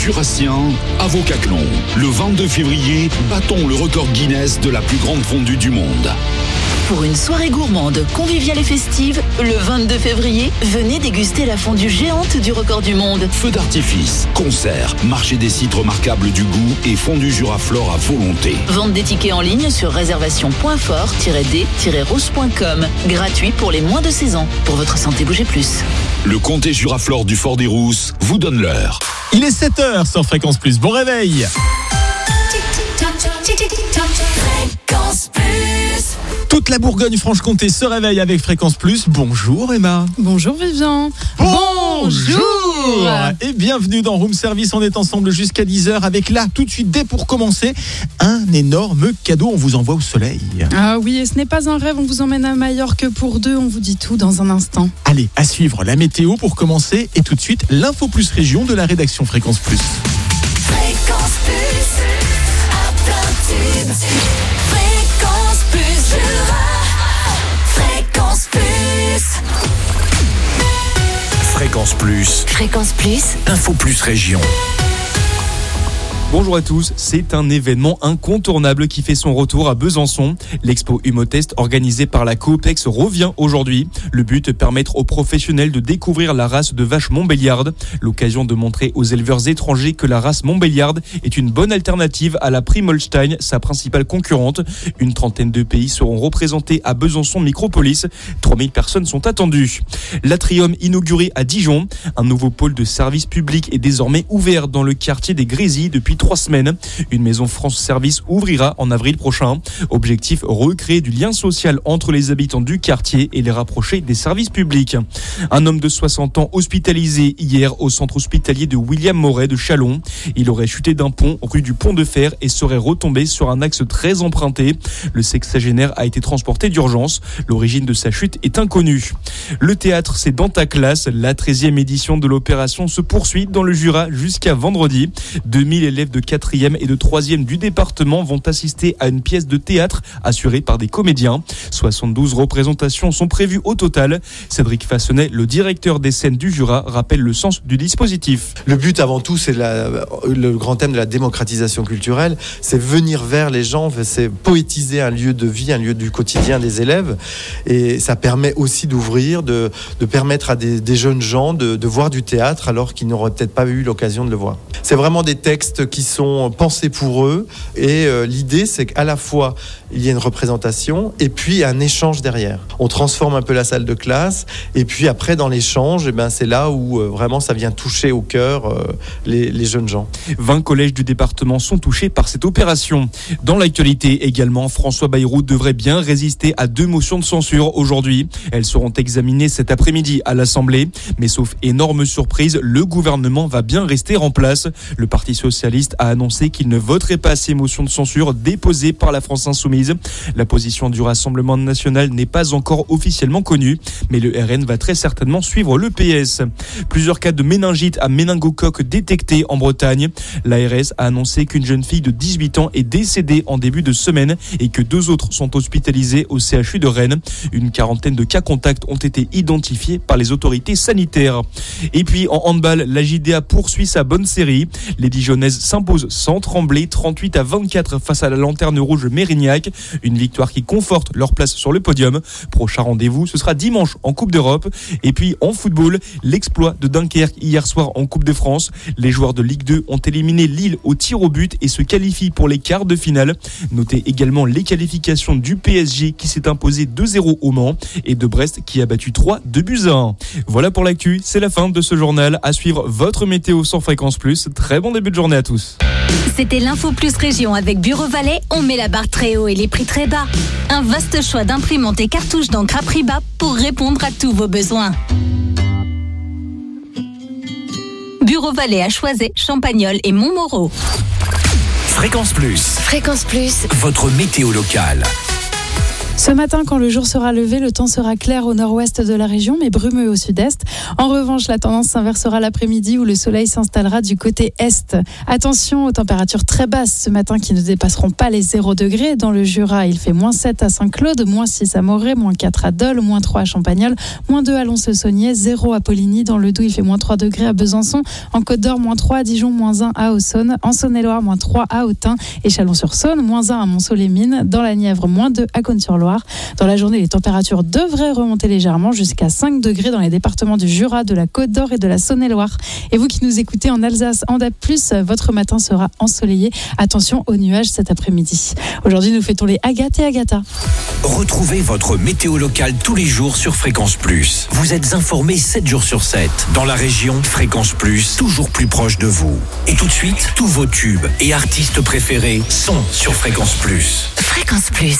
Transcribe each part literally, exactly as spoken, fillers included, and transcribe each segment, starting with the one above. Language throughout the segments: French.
jurassien à Vaucaclon. Le vingt-deux février, battons le record Guinness de la plus grande fondue du monde. Pour une soirée gourmande, conviviale et festive, le vingt-deux février, venez déguster la fondue géante du record du monde. Feux d'artifice, concerts, marché des sites remarquables du goût et fondue Juraflore à volonté. Vente des tickets en ligne sur réservation point fort tiret d tiret rousse point com. Gratuit pour les moins de seize ans. Pour votre santé, bougez plus. Le comté Juraflore du Fort des Rousses vous donne l'heure. Il est sept heures sur Fréquence Plus. Bon réveil. Fréquence Plus. Toute la Bourgogne-Franche-Comté se réveille avec Fréquence Plus. Bonjour Emma. Bonjour Vivian. Bonjour. Et bienvenue dans Room Service. On est ensemble jusqu'à dix heures avec là, tout de suite, dès pour commencer, un énorme cadeau. On vous envoie au soleil. Ah oui, et ce n'est pas un rêve. On vous emmène à Majorque pour deux. On vous dit tout dans un instant. Allez, à suivre la météo pour commencer. Et tout de suite, l'info plus région de la rédaction Fréquence Plus. Fréquence Plus. À plein tube. Fréquence Plus Jura. Fréquence Plus. Fréquence Plus. Fréquence Plus. Info Plus Région. Bonjour à tous, c'est un événement incontournable qui fait son retour à Besançon. L'expo Humotest organisée par la Coopex revient aujourd'hui. Le but, permettre aux professionnels de découvrir la race de vache montbéliarde. L'occasion de montrer aux éleveurs étrangers que la race montbéliarde est une bonne alternative à la Prime Holstein, sa principale concurrente. Une trentaine de pays seront représentés à Besançon Micropolis. trois mille personnes sont attendues. L'Atrium inauguré à Dijon. Un nouveau pôle de service public est désormais ouvert dans le quartier des Grésilles depuis trois semaines. Une maison France Service ouvrira en avril prochain. Objectif, recréer du lien social entre les habitants du quartier et les rapprocher des services publics. Un homme de soixante ans hospitalisé hier au centre hospitalier de William Moret de Châlons. Il aurait chuté d'un pont rue du Pont de Fer et serait retombé sur un axe très emprunté. Le sexagénaire a été transporté d'urgence. L'origine de sa chute est inconnue. Le théâtre, c'est dans ta classe. La treizième édition de l'opération se poursuit dans le Jura jusqu'à vendredi. deux mille élèves de quatrième et de troisième du département vont assister à une pièce de théâtre assurée par des comédiens. soixante-douze représentations sont prévues au total. Cédric Fassonnet, le directeur des scènes du Jura, rappelle le sens du dispositif. Le but avant tout, c'est la, le grand thème de la démocratisation culturelle, c'est venir vers les gens, c'est poétiser un lieu de vie, un lieu du quotidien des élèves, et ça permet aussi d'ouvrir, de, de permettre à des, des jeunes gens de, de voir du théâtre alors qu'ils n'auraient peut-être pas eu l'occasion de le voir. C'est vraiment des textes qui sont pensés pour eux, et euh, l'idée c'est qu'à la fois il y a une représentation et puis un échange derrière. On transforme un peu la salle de classe, et puis après dans l'échange, eh ben, c'est là où euh, vraiment ça vient toucher au cœur euh, les, les jeunes gens. vingt collèges du département sont touchés par cette opération. Dans l'actualité également, François Bayrou devrait bien résister à deux motions de censure aujourd'hui. Elles seront examinées cet après-midi à l'Assemblée, mais sauf énorme surprise, le gouvernement va bien rester en place. Le Parti socialiste a annoncé qu'il ne voterait pas ces motions de censure déposées par la France insoumise. La position du Rassemblement national n'est pas encore officiellement connue, mais le R N va très certainement suivre le P S. Plusieurs cas de méningite à méningocoque détectés en Bretagne. L'A R S a annoncé qu'une jeune fille de dix-huit ans est décédée en début de semaine et que deux autres sont hospitalisés au C H U de Rennes. Une quarantaine de cas contacts ont été identifiés par les autorités sanitaires. Et puis en handball, la J D A poursuit sa bonne série. Les Dijonnaises s'imposent sans trembler, trente-huit à vingt-quatre face à la Lanterne Rouge Mérignac. Une victoire qui conforte leur place sur le podium. Prochain rendez-vous, ce sera dimanche en Coupe d'Europe. Et puis en football, l'exploit de Dunkerque hier soir en Coupe de France. Les joueurs de Ligue deux ont éliminé Lille au tir au but et se qualifient pour les quarts de finale. Notez également les qualifications du P S G qui s'est imposé deux zéro au Mans et de Brest qui a battu trois deux buts à un. Voilà pour l'actu, c'est la fin de ce journal. À suivre votre météo sur Fréquence Plus. Très bon début de journée à tous. C'était l'Info Plus Région avec Bureau Valais. On met la barre très haut et les prix très bas. Un vaste choix d'imprimantes et cartouches d'encre à prix bas pour répondre à tous vos besoins. Bureau Valais à Choiset, Champagnole et Montmoreau. Fréquence Plus. Fréquence Plus. Votre météo locale. Ce matin, quand le jour sera levé, le temps sera clair au nord-ouest de la région, mais brumeux au sud-est. En revanche, la tendance s'inversera l'après-midi où le soleil s'installera du côté est. Attention aux températures très basses ce matin qui ne dépasseront pas les zéro degrés. Dans le Jura, il fait moins sept à Saint-Claude, moins six à Morée, moins quatre à Dole, moins trois à Champagnole, moins deux à Lons-le-Saunier, zéro à Poligny. Dans le Doubs, il fait moins trois degrés à Besançon. En Côte-d'Or, moins trois à Dijon, moins un à Auxonne. En Saône-et-Loire, moins trois à Autun et Chalon-sur-Saône, moins un à Montceau-les-Mines. Dans la Nièvre, moins deux à Cosne-sur-Loire. Dans la journée, les températures devraient remonter légèrement jusqu'à cinq degrés dans les départements du Jura, de la Côte d'Or et de la Saône-et-Loire. Et vous qui nous écoutez en Alsace, en D A B plus, votre matin sera ensoleillé. Attention aux nuages cet après-midi. Aujourd'hui, nous fêtons les Agathe et Agatha. Retrouvez votre météo locale tous les jours sur Fréquence Plus. Vous êtes informés sept jours sur sept. Dans la région, Fréquence Plus, toujours plus proche de vous. Et tout de suite, tous vos tubes et artistes préférés sont sur Fréquence Plus. Fréquence Plus.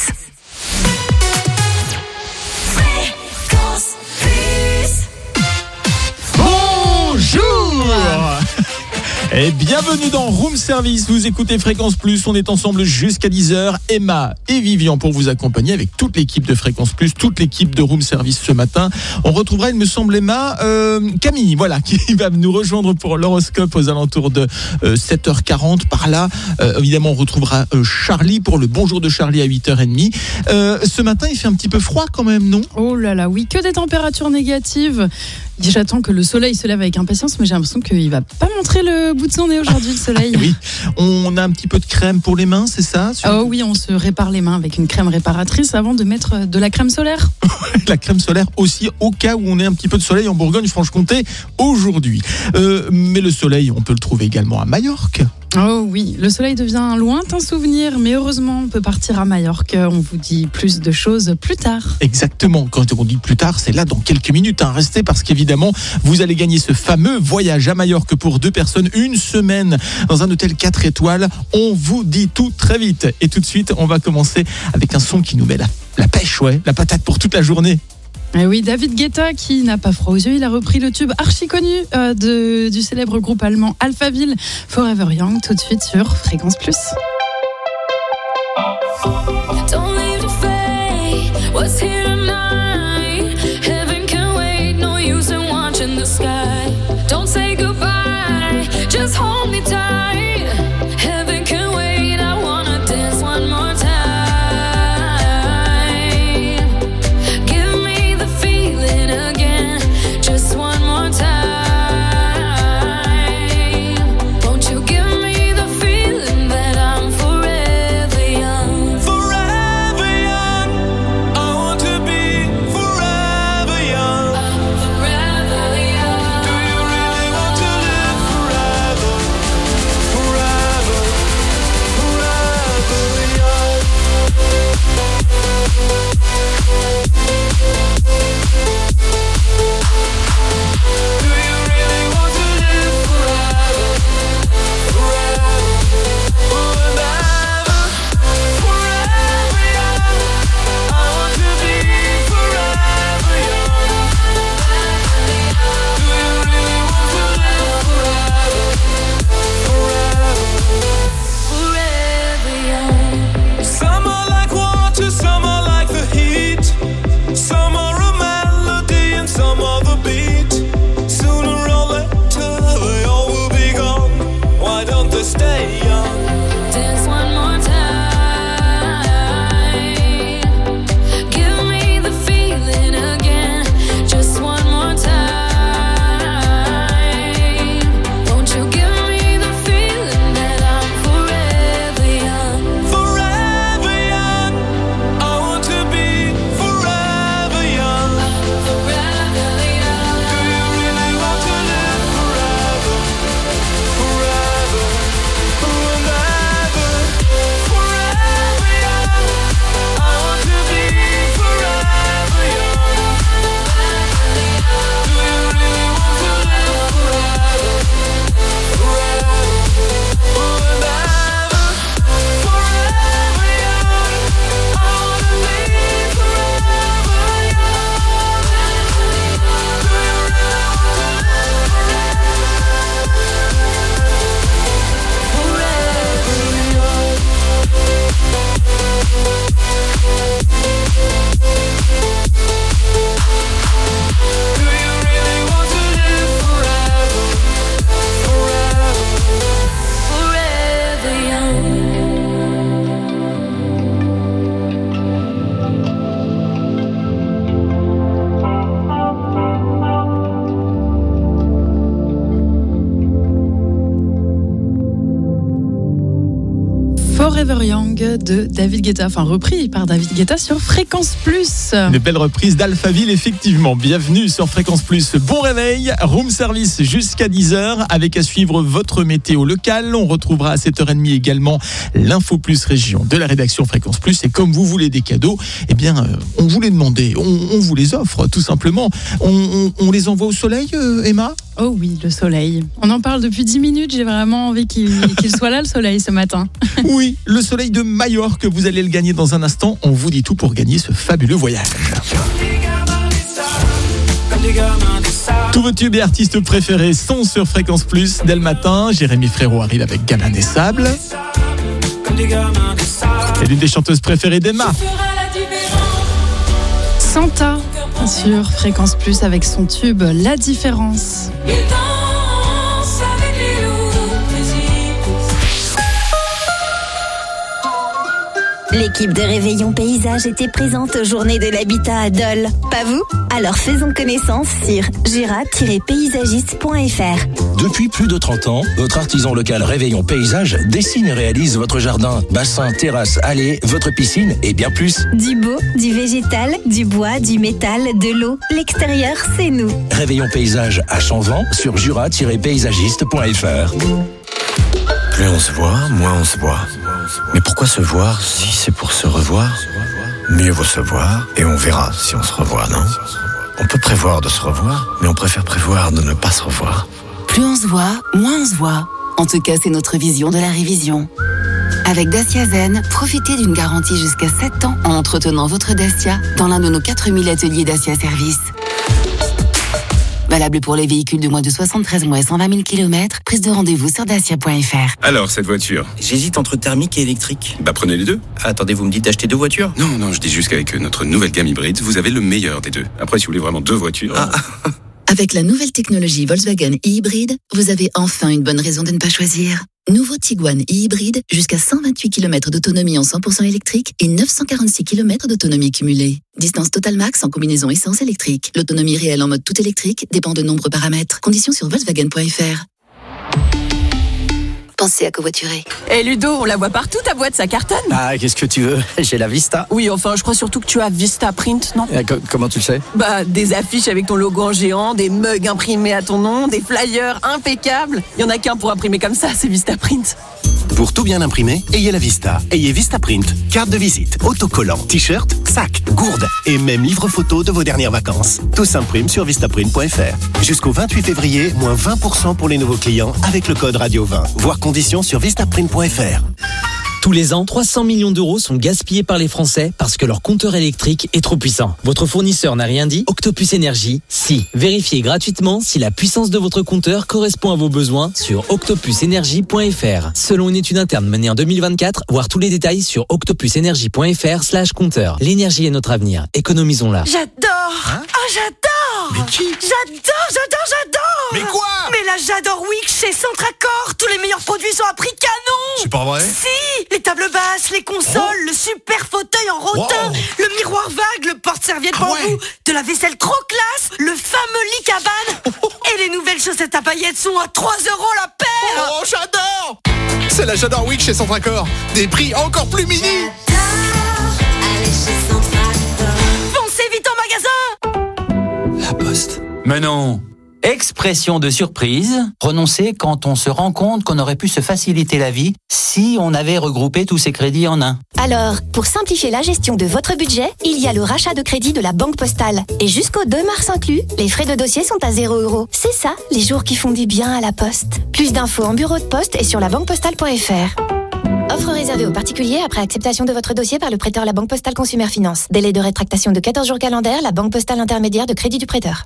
Bonjour et bienvenue dans Room Service. Vous écoutez Fréquence Plus, on est ensemble jusqu'à dix heures. Emma et Vivian pour vous accompagner avec toute l'équipe de Fréquence Plus, toute l'équipe de Room Service ce matin. On retrouvera, il me semble, Emma, euh, Camille, voilà, qui va nous rejoindre pour l'horoscope aux alentours de euh, sept heures quarante par là. Euh, évidemment, on retrouvera euh, Charlie pour le bonjour de Charlie à huit heures trente. Euh, ce matin, il fait un petit peu froid quand même, non ? Oh là là, oui, que des températures négatives. J'attends que le soleil se lève avec impatience, mais j'ai l'impression qu'il va pas montrer le bout de son nez aujourd'hui, le soleil. Oui, on a un petit peu de crème pour les mains, c'est ça ? Oh oui, on se répare les mains avec une crème réparatrice avant de mettre de la crème solaire. La crème solaire aussi, au cas où on ait un petit peu de soleil en Bourgogne-Franche-Comté aujourd'hui. Euh, mais le soleil, on peut le trouver également à Majorque. Oh oui, le soleil devient un lointain souvenir, mais heureusement, on peut partir à Majorque. On vous dit plus de choses plus tard. Exactement, quand on dit plus tard, c'est là dans quelques minutes. Hein. Restez parce qu'évidemment, vous allez gagner ce fameux voyage à Majorque pour deux personnes, une semaine dans un hôtel quatre étoiles. On vous dit tout très vite. Et tout de suite, on va commencer avec un son qui nous met la, la pêche, ouais, la patate pour toute la journée. Et oui, David Guetta, qui n'a pas froid aux yeux, il a repris le tube archi connu euh, de, du célèbre groupe allemand Alphaville, Forever Young, tout de suite sur Fréquence Plus. Don't leave the fate, what's here tonight? Heaven can wait, no use in watching the sky. Don't say goodbye, just hold me tight. Heaven can wait, I wanna dance one more time. Just one more time. Won't you give me the feeling that I'm Forever Young de David Guetta, enfin repris par David Guetta sur Fréquence Plus. Une belle reprise d'Alphaville, effectivement. Bienvenue sur Fréquence Plus. Bon réveil, room service jusqu'à dix heures avec à suivre votre météo locale. On retrouvera à sept heures trente également l'info plus région de la rédaction Fréquence Plus. Et comme vous voulez des cadeaux, eh bien, euh, on vous les demande, on, on vous les offre tout simplement. On, on, on les envoie au soleil, euh, Emma ? Oh oui, le soleil. On en parle depuis dix minutes, j'ai vraiment envie qu'il, qu'il soit là le soleil ce matin. Oui, le soleil de Majorque, vous allez le gagner dans un instant. On vous dit tout pour gagner ce fabuleux voyage. Tous vos tubes et artistes préférés sont sur Fréquence Plus dès le matin. Jérémy Frérot arrive avec Gabin des Sables. Et l'une des chanteuses préférées d'Emma. Santa sur Fréquence Plus avec son tube La Différence. L'équipe de Réveillon Paysage était présente aux Journées de l'Habitat à Dole. Pas vous ? Alors faisons connaissance sur jura tiret paysagiste point f r. Depuis plus de trente ans, votre artisan local Réveillon Paysage dessine et réalise votre jardin, bassin, terrasse, allée, votre piscine et bien plus. Du beau, du végétal, du bois, du métal, de l'eau. L'extérieur, c'est nous. Réveillon Paysage à Chanvent sur jura tiret paysagiste point f r. Plus on se voit, moins on se voit. Mais pourquoi se voir si c'est pour se revoir ? Mieux vaut se voir et on verra si on se revoit, non ? On peut prévoir de se revoir, mais on préfère prévoir de ne pas se revoir. Plus on se voit, moins on se voit. En tout cas, c'est notre vision de la révision. Avec Dacia Zen, profitez d'une garantie jusqu'à sept ans en entretenant votre Dacia dans l'un de nos quatre mille ateliers Dacia Service. Valable pour les véhicules de moins de soixante-treize mois et cent vingt mille kilomètres. Prise de rendez-vous sur dacia point f r. Alors, cette voiture ? J'hésite entre thermique et électrique. Bah prenez les deux. Attendez, vous me dites d'acheter deux voitures ? Non, non, je dis juste qu'avec notre nouvelle gamme hybride, vous avez le meilleur des deux. Après, si vous voulez vraiment deux voitures... Ah. Avec la nouvelle technologie Volkswagen e-Hybride, vous avez enfin une bonne raison de ne pas choisir. Nouveau Tiguan e-Hybride, jusqu'à cent vingt-huit kilomètres d'autonomie en cent pour cent électrique et neuf cent quarante-six kilomètres d'autonomie cumulée. Distance Total Max en combinaison essence électrique. L'autonomie réelle en mode tout électrique dépend de nombreux paramètres. Conditions sur volkswagen point f r. Pensez à covoiturer. Eh hey Ludo, on la voit partout ta boîte, ça cartonne. Ah, qu'est-ce que tu veux ? J'ai la Vista. Oui, enfin, je crois surtout que tu as Vista Print, non ? euh, co- Comment tu le sais ? Bah, des affiches avec ton logo en géant, des mugs imprimés à ton nom, des flyers impeccables. Il y en a qu'un pour imprimer comme ça, c'est Vista Print. Pour tout bien imprimer, ayez la Vista. Ayez Vista Print, carte de visite, autocollant, t-shirt, sac, gourde et même livre photo de vos dernières vacances. Tout s'imprime sur vistaprint point f r. Jusqu'au vingt-huit février, moins vingt pour cent pour les nouveaux clients avec le code radio vingt. Voir conditions sur vistaprint point f r. Tous les ans, trois cents millions d'euros sont gaspillés par les Français parce que leur compteur électrique est trop puissant. Votre fournisseur n'a rien dit ? Octopus Énergie, si. Vérifiez gratuitement si la puissance de votre compteur correspond à vos besoins sur octopus énergie point f r. Selon une étude interne menée en deux mille vingt-quatre, voir tous les détails sur octopus énergie point f r slash compteur. L'énergie est notre avenir. Économisons-la. J'adore hein Ah, j'adore Mais qui J'adore, j'adore, j'adore Mais quoi Mais là, j'adore Week chez Centracor. Tous les meilleurs produits sont à prix canon. C'est pas vrai ? Si, les tables basses, les consoles, oh. le super fauteuil en rotin, wow. le miroir vague, le porte-serviette ah bambou, ouais. de la vaisselle croque-glace, le fameux lit cabane. Et les nouvelles chaussettes à paillettes sont à trois euros la paire. Oh, j'adore. C'est la J'adore Week chez Centracor. Des prix encore plus mini. Allez chez Centracor. Foncez vite en magasin. La Poste. Mais non. Expression de surprise, prononcer quand on se rend compte qu'on aurait pu se faciliter la vie si on avait regroupé tous ces crédits en un. Alors, pour simplifier la gestion de votre budget, il y a le rachat de crédit de la Banque Postale. Et jusqu'au deux mars inclus, les frais de dossier sont à zéro euro. C'est ça, les jours qui font du bien à la Poste. Plus d'infos en bureau de poste et sur la banque postale point f r. Offre réservée aux particuliers après acceptation de votre dossier par le prêteur La Banque Postale Consumer Finance. Délai de rétractation de quatorze jours calendaires, la Banque Postale intermédiaire de crédit du prêteur.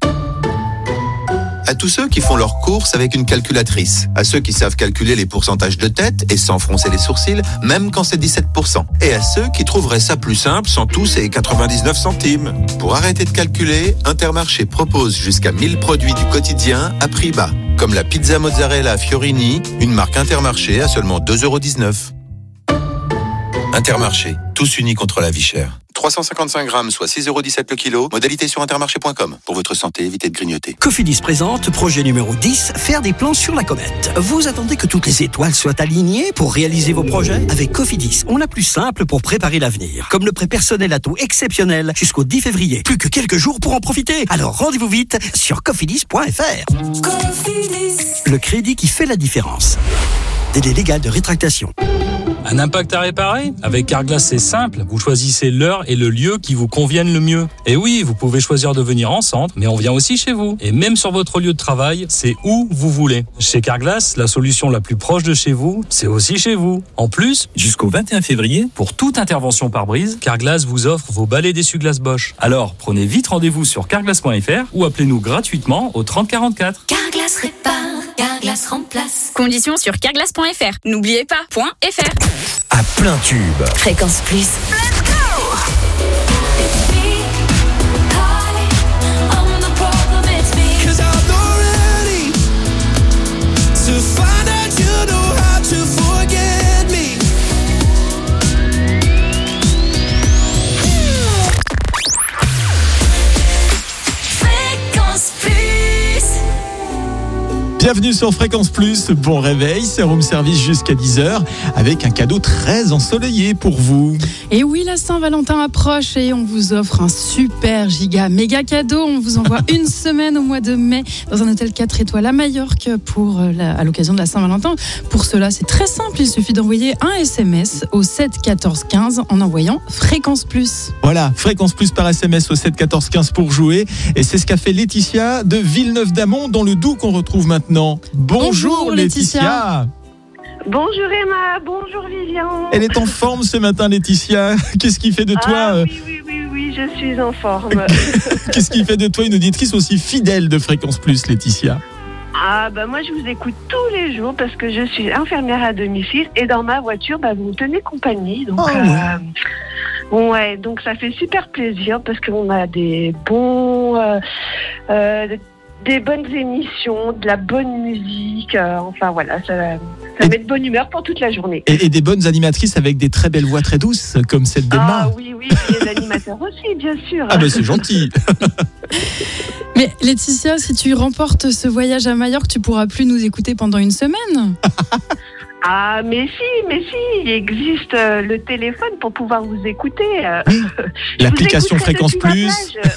À tous ceux qui font leurs courses avec une calculatrice, à ceux qui savent calculer les pourcentages de tête et sans froncer les sourcils, même quand c'est dix-sept pour cent, et à ceux qui trouveraient ça plus simple sans tous ces quatre-vingt-dix-neuf centimes. Pour arrêter de calculer, Intermarché propose jusqu'à mille produits du quotidien à prix bas, comme la pizza mozzarella Fiorini, une marque Intermarché à seulement deux euros dix-neuf. Intermarché, tous unis contre la vie chère. trois cent cinquante-cinq grammes, soit six euros dix-sept le kilo. Modalité sur intermarché point com. Pour votre santé, évitez de grignoter. Cofidis présente projet numéro dix, faire des plans sur la comète. Vous attendez que toutes les étoiles soient alignées pour réaliser vos projets? Avec Cofidis, on a plus simple pour préparer l'avenir. Comme le prêt personnel à taux exceptionnel jusqu'au dix février. Plus que quelques jours pour en profiter. Alors rendez-vous vite sur cofidis point f r. Cofidis. Le crédit qui fait la différence. Délai légal de rétractation. Un impact à réparer? Avec Carglass, c'est simple. Vous choisissez l'heure et le lieu qui vous conviennent le mieux. Et oui, vous pouvez choisir de venir en centre, mais on vient aussi chez vous. Et même sur votre lieu de travail, c'est où vous voulez. Chez Carglass, la solution la plus proche de chez vous, c'est aussi chez vous. En plus, jusqu'au vingt et un février, pour toute intervention par brise, Carglass vous offre vos balais d'essuie-glace Bosch. Alors, prenez vite rendez-vous sur carglass point f r ou appelez-nous gratuitement au trente quarante-quatre. Carglass répare, Carglass remplace. Conditions sur carglass point f r. N'oubliez pas, point .fr. À plein tube. Fréquence Plus. Let's go! Bienvenue sur Fréquence Plus, bon réveil, c'est Room Service jusqu'à dix heures avec un cadeau très ensoleillé pour vous. Et oui, la Saint-Valentin approche et on vous offre un super giga méga cadeau. On vous envoie une semaine au mois de mai dans un hôtel quatre étoiles à Majorque pour la, à l'occasion de la Saint-Valentin. Pour cela, c'est très simple, il suffit d'envoyer un S M S au sept quatorze quinze en envoyant Fréquence Plus. Voilà, Fréquence Plus par S M S au sept quatorze quinze pour jouer. Et c'est ce qu'a fait Laetitia de Villeneuve-d'Amont dans le Doubs qu'on retrouve maintenant. Bonjour, Bonjour Laetitia. Laetitia. Bonjour Emma, bonjour Vivian. Elle est en forme ce matin, Laetitia. Qu'est-ce qui fait de toi ah, oui, oui, oui, oui, je suis en forme. Qu'est-ce qui fait de toi une auditrice aussi fidèle de Fréquence Plus, Laetitia? Ah bah moi je vous écoute tous les jours parce que je suis infirmière à domicile et dans ma voiture bah, vous me tenez compagnie. Donc, oh, ouais. Euh, ouais, donc ça fait super plaisir parce qu'on a des bons... Euh, euh, des bonnes émissions, de la bonne musique, euh, enfin voilà, ça, ça met de bonne humeur pour toute la journée. Et, et des bonnes animatrices avec des très belles voix très douces, comme celle d'Emma. Ah oui, oui, et les animateurs aussi, bien sûr. Ah mais c'est gentil. Mais Laetitia, si tu remportes ce voyage à Majorque, tu pourras plus nous écouter pendant une semaine. Ah mais si, mais si, il existe euh, le téléphone pour pouvoir vous écouter. Euh, L'application Fréquence Plus.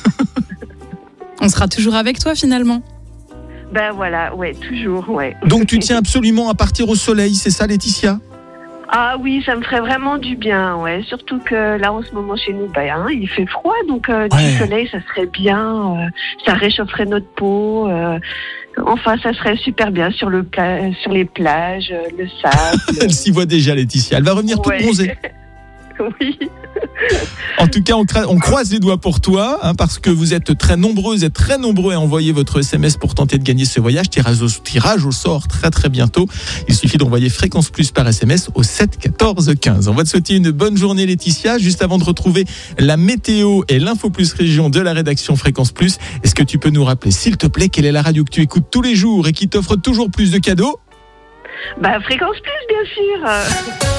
On sera toujours avec toi finalement. Ben voilà, ouais, toujours, ouais. Donc tu tiens absolument à partir au soleil, c'est ça Laetitia? Ah oui, ça me ferait vraiment du bien, ouais. Surtout que là en ce moment chez nous, ben, hein, il fait froid, donc euh, ouais. Du soleil, ça serait bien, euh, ça réchaufferait notre peau. Euh, enfin, ça serait super bien sur, le pla- sur les plages, euh, le sable. Elle s'y voit déjà Laetitia, elle va revenir ouais. toute bronzée. Oui. En tout cas, on, cra- on croise les doigts pour toi, hein, parce que vous êtes très nombreuses et très nombreux à envoyer votre S M S pour tenter de gagner ce voyage. Tirage au, tirage au sort très très bientôt. Il suffit d'envoyer Fréquence Plus par S M S au sept quatorze quinze. On va te souhaiter une bonne journée Laetitia. Juste avant de retrouver la météo et l'info plus région de la rédaction Fréquence Plus, est-ce que tu peux nous rappeler, s'il te plaît, quelle est la radio que tu écoutes tous les jours et qui t'offre toujours plus de cadeaux? Bah, Fréquence Plus, bien sûr.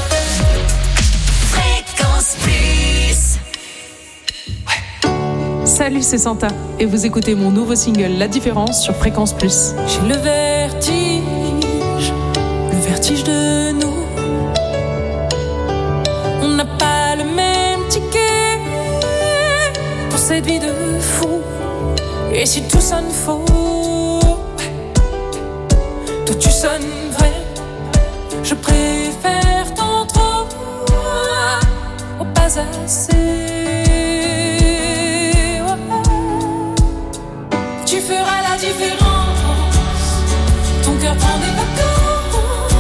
Fréquence Plus. Salut, c'est Santa et vous écoutez mon nouveau single La Différence sur Fréquence Plus. J'ai le vertige, le vertige de nous. On n'a pas le même ticket pour cette vie de fou. Et si tout sonne faux, toi tu sonnes vrai. Je préfère ton trop au pas assez. Tu feras la différence. Ton cœur prend des vacances.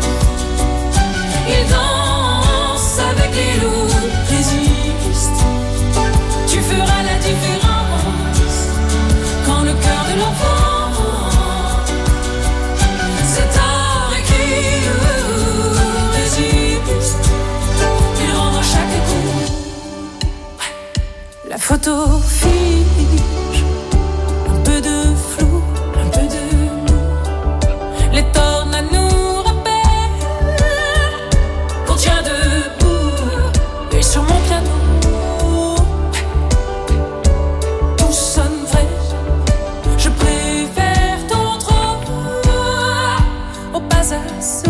Il danse avec les loups, résiste. Tu feras la différence. Quand le cœur de l'enfant c'est tard et qui résiste. Il rendra chaque coup. La photo fige. Sur mon piano, faut pas se lasser.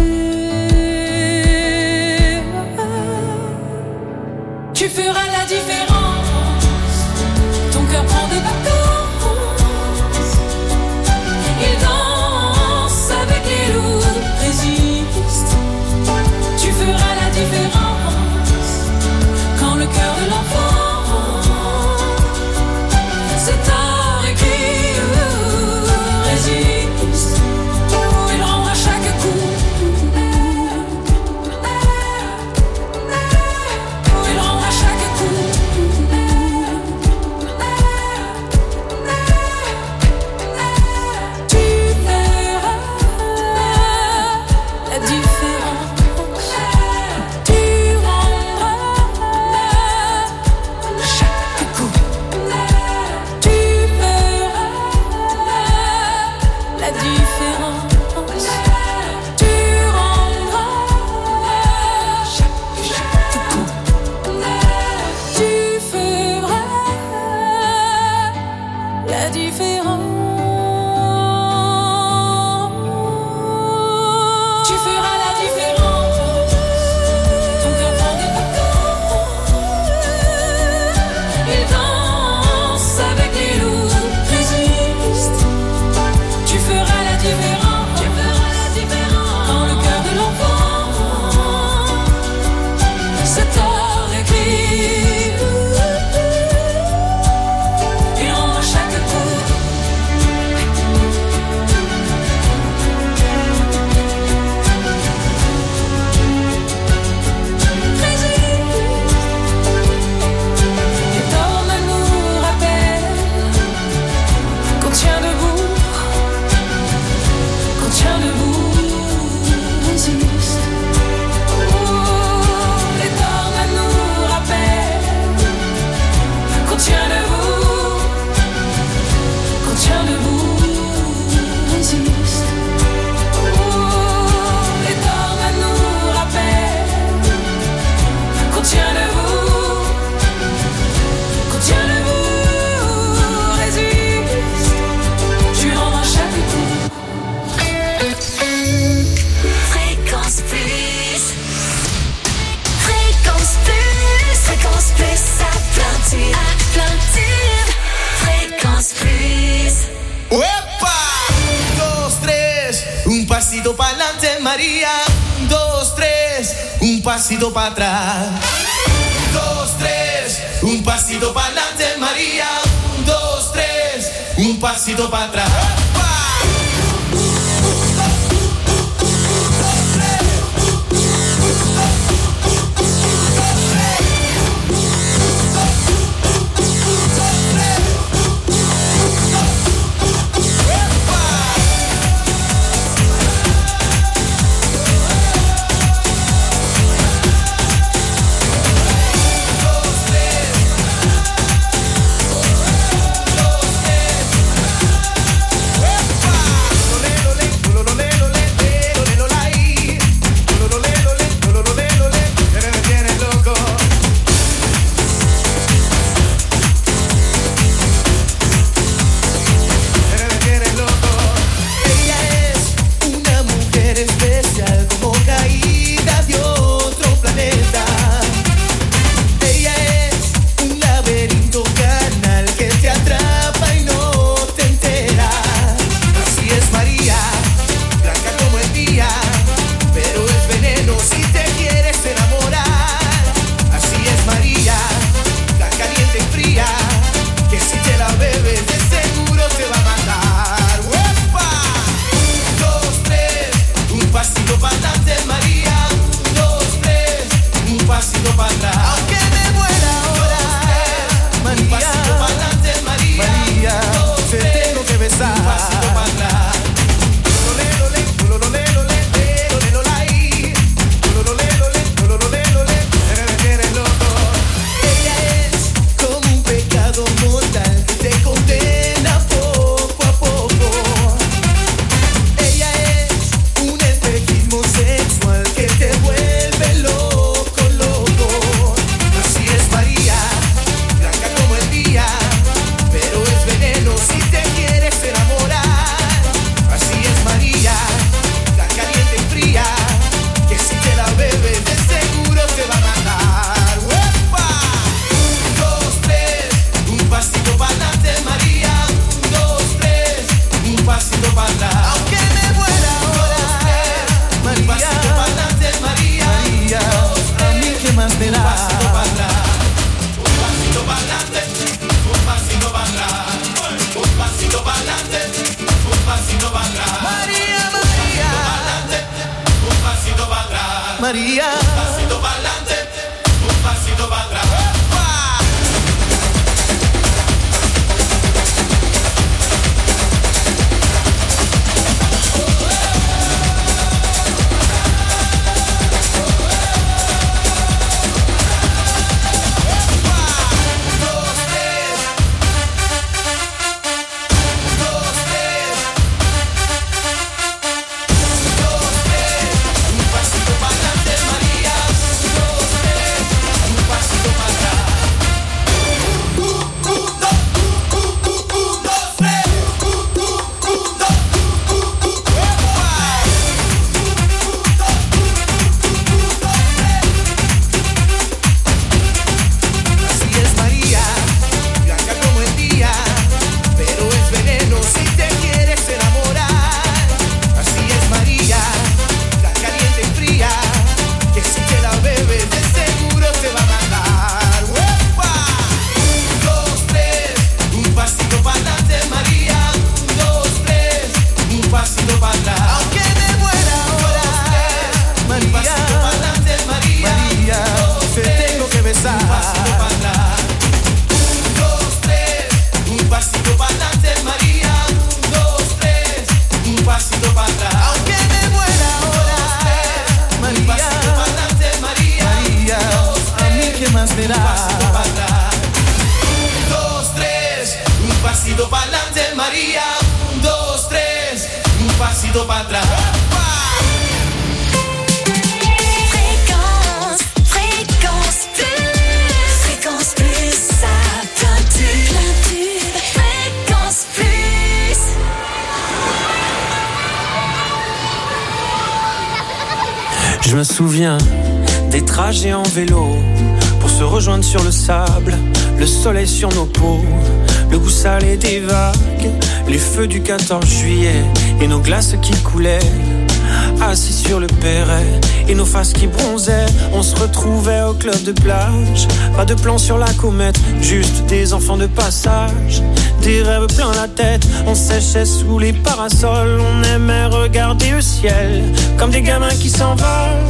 Tu feras la différence. Ton cœur prend des vacances. Il danse avec les loups, résiste. Tu feras la différence. Quand le cœur de l'enfant c'est tard écrit, résiste. Il rendra chaque coup. Il rendra chaque coup. Tu verras la différence. Tu rendras chaque coup. Tu verras la différence. Tu rendras chaque, chaque coup. Tu feras la différence. Tu feras la différence. Ton cœur prend des vacances. Il danse avec les loups, résiste. Tu feras la différence. Tu feras la différence. Quand le cœur de l'enfant se tord écrit. Il rendra chaque coup. Et ton amour rappelle qu'on tient debout, qu'on tient debout, résiste. Oh, et ton amour rappelle qu'on tient debout, qu'on tient debout, résiste. Oh, et ton amour rappelle qu'on tient debout, qu'on tient debout, résiste. Tu rendras chaque coup. Fréquence plus. Fréquence plus. Fréquence plus à Planture. À Planture. Fréquence plus. ¡Uepa! Un, dos, tres, un pasito para adelante, María. Un, dos, tres, un pasito para atrás. Un, dos, tres, un pasito para adelante, María. Un, dos, tres, un pasito para atrás. María. Un pasito para adelante, un pasito para atrás. Je me souviens des trajets en vélo pour se rejoindre sur le sable, le soleil sur nos peaux, le goût salé des vagues, les feux du quatorze juillet et nos glaces qui coulaient, assis sur le perret et nos faces qui bronzaient. On se retrouvait au club de plage, pas de plan sur la comète, juste des enfants de passage, des rêves plein la tête. On séchait sous les parasols, on aimait regarder le ciel comme des gamins qui s'envolent.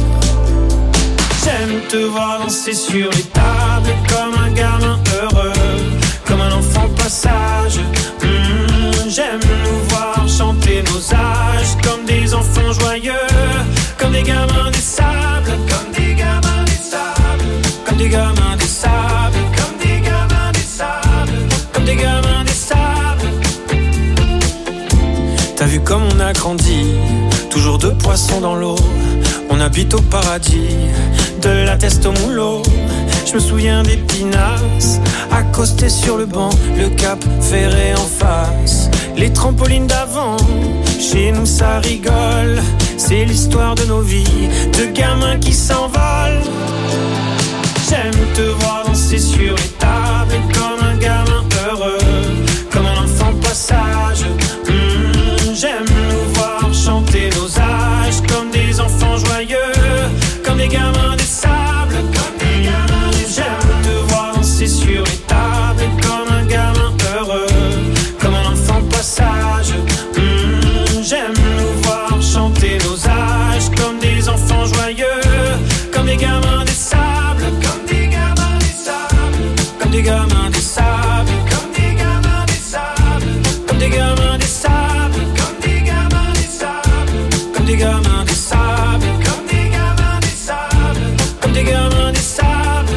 J'aime te voir danser sur les tables comme un gamin heureux, comme un enfant passage. Mmh, j'aime nous voir chanter nos âges comme des enfants joyeux, comme des gamins des sables, comme des gamins des sables, comme des gamins des sables, comme des gamins des sables, comme des gamins des sables. T'as vu comme on a grandi, toujours deux poissons dans l'eau. On habite au paradis, de la teste au moulot. Je me souviens des pinasses, accostés sur le banc, le cap ferré en face, les trampolines d'avant. Chez nous ça rigole, c'est l'histoire de nos vies, de gamins qui s'envolent. J'aime te voir danser sur les tables comme un gamin heureux, comme un enfant passage. Mmh, j'aime nous voir chanter nos âges comme des enfants joyeux, comme des gamins des sables, comme des gamins des sables. J'aime te voir danser sur les tables comme un gamin heureux, comme un enfant passage. Mmh, j'aime nous voir chanter nos âges comme des enfants joyeux, comme des gamins des sables, comme des gamins des sables, comme des gamins des sables, comme des gamins des sables, comme des gamins des sables, comme des gamins des sables, comme des gamins des sables, comme des gamins des sables, comme des gamins des sables.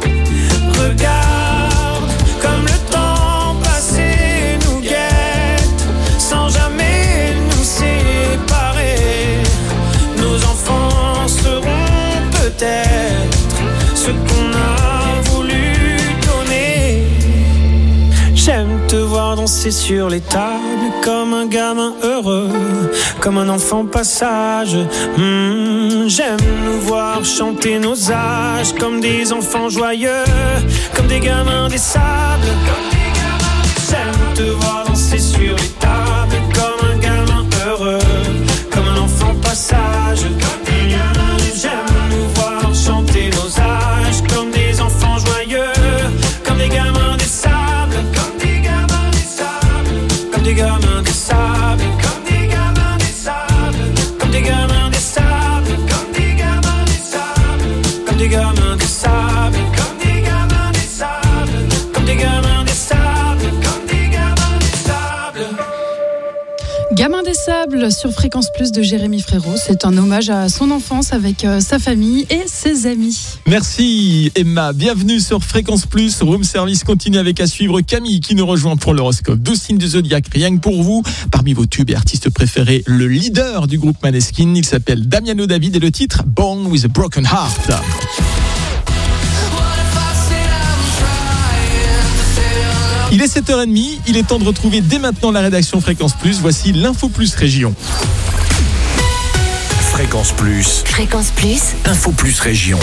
Regarde comme le temps passé nous guette, sans jamais nous séparer. Nos enfants seront peut-être ce qu'on a voulu donner. J'aime te voir danser sur les tables comme un gamin heureux, comme un enfant passage. Mmh, j'aime nous voir chanter nos âges comme des enfants joyeux, comme des gamins des sables. J'aime te voir danser sur les tables comme un gamin heureux, comme un enfant passage. Mmh, j'aime nous voir chanter nos âges comme des enfants joyeux, comme des gamins des sables, comme des gamins des sables, comme des gamins des sables, comme des gamins des sables, comme des gamins des sables, comme des gamins des sables. Invisible sur Fréquence Plus de Jérémy Frérot. C'est un hommage à son enfance avec euh, sa famille et ses amis. Merci Emma, bienvenue sur Fréquence Plus. Room Service continue avec à suivre Camille qui nous rejoint pour l'horoscope. Deux signes du zodiaque, rien que pour vous. Parmi vos tubes et artistes préférés, le leader du groupe Maneskin, il s'appelle Damiano David et le titre Born with a Broken Heart. Il est sept heures trente, il est temps de retrouver dès maintenant la rédaction Fréquence Plus. Voici l'Info Plus Région. Fréquence Plus. Fréquence Plus. Info Plus Région.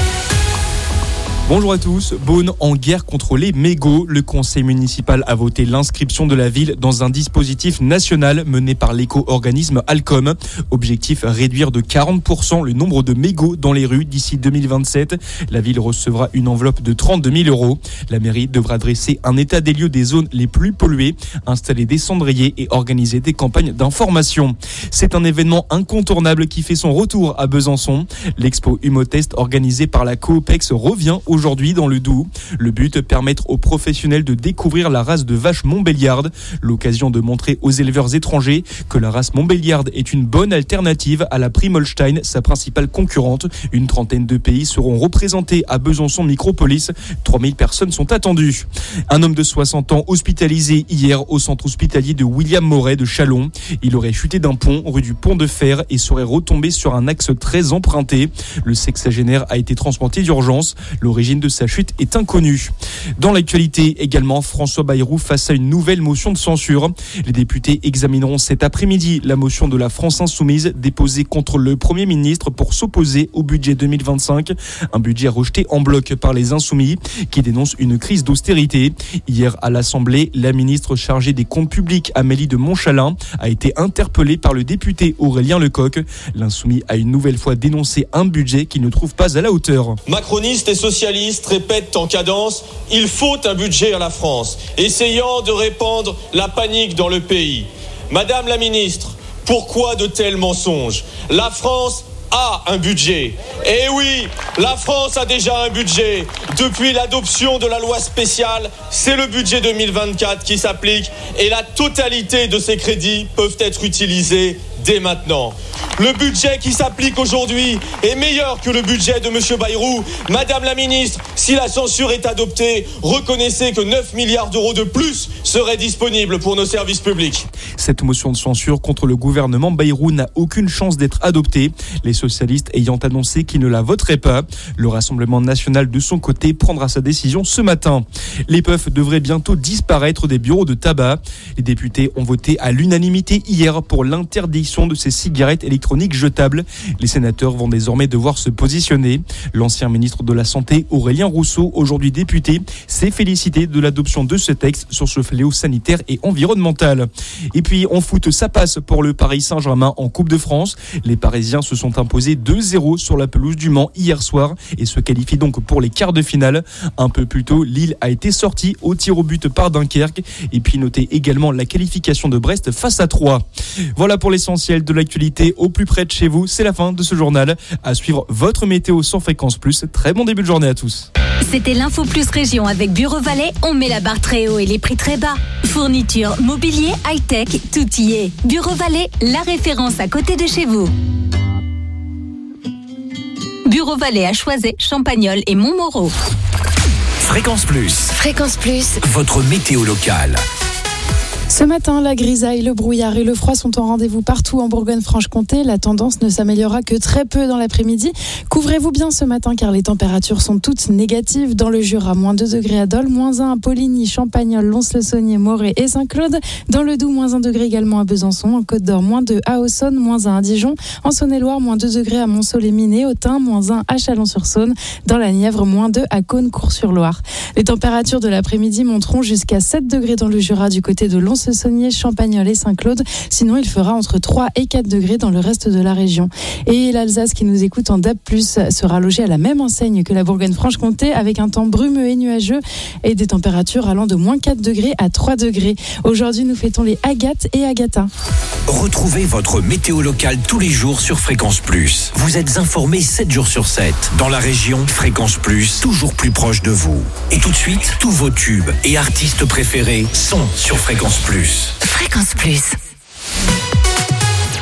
Bonjour à tous. Beaune en guerre contre les mégots. Le conseil municipal a voté l'inscription de la ville dans un dispositif national mené par l'éco-organisme Alcom. Objectif, réduire de quarante pour cent le nombre de mégots dans les rues d'ici deux mille vingt-sept. La ville recevra une enveloppe de trente-deux mille euros. La mairie devra dresser un état des lieux des zones les plus polluées, installer des cendriers et organiser des campagnes d'information. C'est un événement incontournable qui fait son retour à Besançon. L'expo Humotest organisée par la Coopex revient aujourd'hui dans le Doubs. Le but, permettre aux professionnels de découvrir la race de vache montbéliarde. L'occasion de montrer aux éleveurs étrangers que la race montbéliarde est une bonne alternative à la Prime Holstein, sa principale concurrente. Une trentaine de pays seront représentés à Besançon Micropolis. trois mille personnes sont attendues. Un homme de soixante ans hospitalisé hier au centre hospitalier de William Moret de Châlons. Il aurait chuté d'un pont rue du Pont de Fer et serait retombé sur un axe très emprunté. Le sexagénaire a été transporté d'urgence. L'origine de sa chute est inconnue. Dans l'actualité également, François Bayrou face à une nouvelle motion de censure. Les députés examineront cet après-midi la motion de la France Insoumise déposée contre le Premier ministre pour s'opposer au budget deux mille vingt-cinq. Un budget rejeté en bloc par les Insoumis qui dénoncent une crise d'austérité. Hier à l'Assemblée, la ministre chargée des comptes publics Amélie de Montchalin a été interpellée par le député Aurélien Lecoq. L'Insoumis a une nouvelle fois dénoncé un budget qu'il ne trouve pas à la hauteur. Macronistes et socialistes répètent en cadence « Il faut un budget à la France », essayant de répandre la panique dans le pays. Madame la ministre, pourquoi de tels mensonges ? La France a un budget. Eh oui, la France a déjà un budget. Depuis l'adoption de la loi spéciale, c'est le budget deux mille vingt-quatre qui s'applique et la totalité de ces crédits peuvent être utilisés dès maintenant. Le budget qui s'applique aujourd'hui est meilleur que le budget de M. Bayrou. Madame la ministre, si la censure est adoptée, reconnaissez que neuf milliards d'euros de plus seraient disponibles pour nos services publics. Cette motion de censure contre le gouvernement Bayrou n'a aucune chance d'être adoptée. Les socialistes ayant annoncé qu'ils ne la voteraient pas. Le Rassemblement national de son côté prendra sa décision ce matin. Les puffs devraient bientôt disparaître des bureaux de tabac. Les députés ont voté à l'unanimité hier pour l'interdiction de ces cigarettes électroniques jetables. Les sénateurs vont désormais devoir se positionner. L'ancien ministre de la Santé, Aurélien Rousseau, aujourd'hui député, s'est félicité de l'adoption de ce texte sur ce fléau sanitaire et environnemental. Et puis, en foot, ça passe pour le Paris Saint-Germain en Coupe de France. Les Parisiens se sont imposés deux zéro sur la pelouse du Mans hier soir et se qualifient donc pour les quarts de finale. Un peu plus tôt, Lille a été sortie au tir au but par Dunkerque. Et puis, notez également la qualification de Brest face à Troyes. Voilà pour l'essentiel de l'actualité au plus près de chez vous. C'est la fin de ce journal. À suivre votre météo sur Fréquence Plus. Très bon début de journée à tous. C'était l'Info Plus Région avec Bureau Valais. On met la barre très haut et les prix très bas. Fourniture, mobilier, high-tech, tout y est. Bureau Valais, la référence à côté de chez vous. Bureau Valais à Choiset, Champagnole et Montmoreau. Fréquence Plus. Fréquence Plus. Votre météo locale. Ce matin, la grisaille, le brouillard et le froid sont en rendez-vous partout en Bourgogne-Franche-Comté. La tendance ne s'améliorera que très peu dans l'après-midi. Couvrez-vous bien ce matin car les températures sont toutes négatives. Dans le Jura, moins deux degrés à Dole, moins un à Poligny, Champagnole, Lons-le-Saunier, Morée et Saint-Claude. Dans le Doubs, moins un degré également à Besançon. En Côte-d'Or, moins deux à Auxonne, moins un à Dijon. En Saône-et-Loire, moins deux degrés à Montceau-les-Mines, Autun, moins un à Chalon-sur-Saône. Dans la Nièvre, moins deux à Cône-Cours-sur-Loire. Les températures de l'après-midi monteront jusqu'à sept degrés dans le Jura du côté de Lons le Saunier, Champagnole et Saint-Claude. Sinon, il fera entre trois et quatre degrés dans le reste de la région. Et l'Alsace qui nous écoute en D A B plus, sera logée à la même enseigne que la Bourgogne-Franche-Comté avec un temps brumeux et nuageux et des températures allant de moins quatre degrés à trois degrés. Aujourd'hui, nous fêtons les Agathe et Agatha. Retrouvez votre météo locale tous les jours sur Fréquence Plus. Vous êtes informés sept jours sur sept. Dans la région, Fréquence Plus, toujours plus proche de vous. Et tout de suite, tous vos tubes et artistes préférés sont sur Fréquence Plus. Fréquence Plus.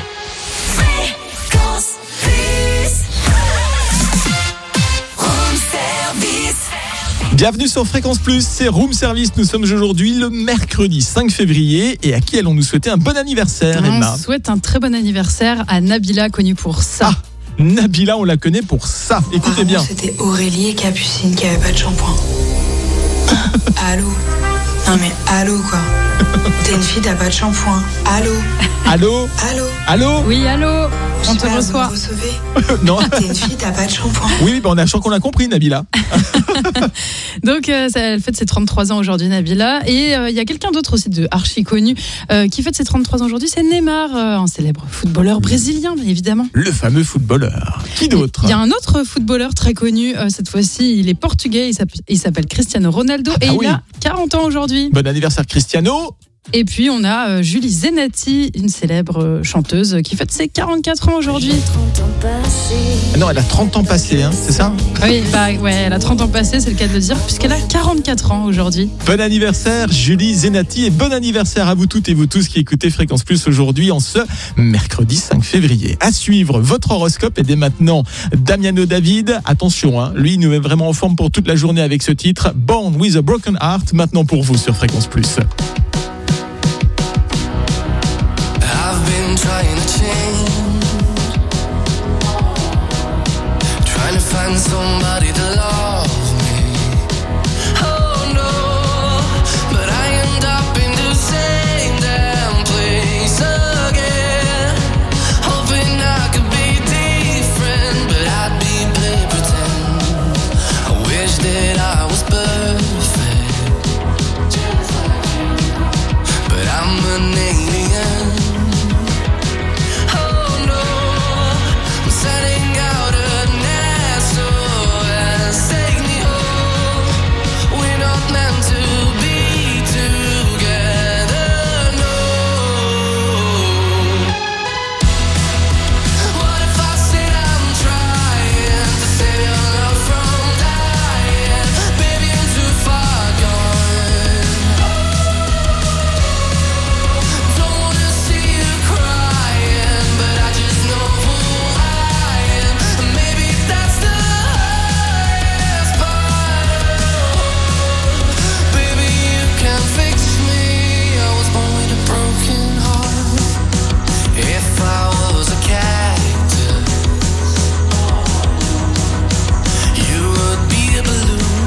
Bienvenue sur Fréquence Plus, c'est Room Service. Nous sommes aujourd'hui le mercredi cinq février et à qui allons-nous souhaiter un bon anniversaire, Emma? On souhaite un très bon anniversaire à Nabila, connue pour ça. Ah, Nabila, on la connaît pour ça. Écoutez bien. C'était Aurélie et Capucine qui n'avaient pas de shampoing. Allô? Non mais allô quoi. T'es une fille, t'as pas de shampoing. Allô? Allô? Allô? Allô? Oui, allô? On te J'espère que reçoit. vous me recevez. Non. T'es une fille, t'as pas de shampoing. Oui, ben on a, je crois qu'on l'a compris, Nabila. Donc, euh, ça, elle fête ses trente-trois ans aujourd'hui, Nabila. Et il euh, y a quelqu'un d'autre aussi de archi connu euh, qui fête ses trente-trois ans aujourd'hui, c'est Neymar, euh, un célèbre footballeur brésilien, évidemment. Le fameux footballeur. Qui d'autre? Il y a un autre footballeur très connu, euh, cette fois-ci, il est portugais, il s'appelle, il s'appelle Cristiano Ronaldo et Ah il oui. a quarante ans aujourd'hui. Bon anniversaire, Cristiano. Et puis on a euh, Julie Zenati, une célèbre euh, chanteuse qui fête ses quarante-quatre ans aujourd'hui. Ah non, elle a trente ans passés, hein, c'est ça? Oui, bah ouais, elle a trente ans passés, c'est le cas de le dire, puisqu'elle a quarante-quatre ans aujourd'hui. Bon anniversaire, Julie Zenati, et bon anniversaire à vous toutes et vous tous qui écoutez Fréquence Plus aujourd'hui en ce mercredi cinq février. À suivre votre horoscope et dès maintenant, Damiano David. Attention, hein, lui, il nous met vraiment en forme pour toute la journée avec ce titre, Born with a Broken Heart, maintenant pour vous sur Fréquence Plus. I've been trying to change, trying to find somebody to love me. Oh no, but I end up in the same damn place again, hoping I could be different, but I'd be play pretend. I wish that I was perfect, but I'm an alien. Oh no, I'm setting out an S O S. Take me home. We're not meant to be together. No. What if I said I'm trying to save your love from dying? Baby, I'm too far gone. Don't wanna see you crying, but I just know who I am. And maybe that's the hardest part. Baby, you can fix me. I was born with a broken heart. If I was a cactus, you would be a balloon.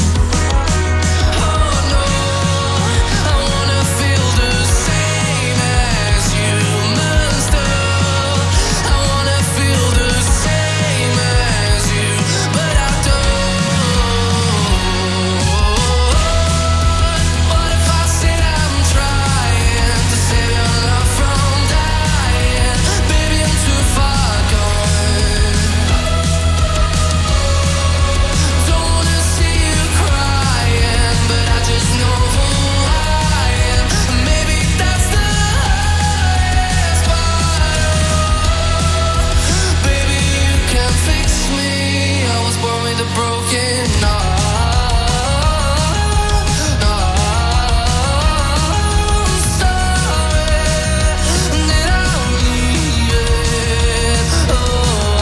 Oh no, I wanna feel the same as humans do. I wanna feel the same as you, but I don't. What if I said I'm trying to save your love from dying? Baby, I'm too far gone. Don't wanna see you crying, but I just know who I am. Maybe that's the hardest part. Baby, you can fix me. I was born with a broken heart. I'm sorry that I'm leaving. Oh,